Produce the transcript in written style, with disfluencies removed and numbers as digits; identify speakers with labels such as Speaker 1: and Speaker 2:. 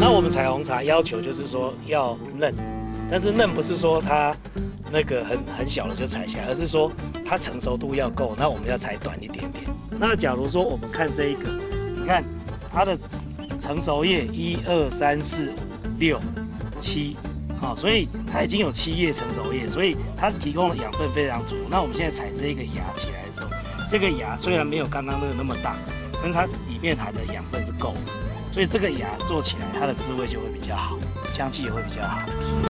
Speaker 1: 那我们采红茶要求就是说要嫩，但是嫩不是说它那个很小的就采下来，而是说它成熟度要够，那我们要采短一点点。那假如说我们看这一个，你看它的成熟叶1、2、3、4、5、6、7，好，所以它已经有7叶成熟叶，所以它提供的养分非常足。那我们现在采这一个芽起来的时候，这个芽虽然没有刚刚那个那么大，但它里面含的养分是够的，所以这个芽做起来它的滋味就会比较好，香气也会比较好。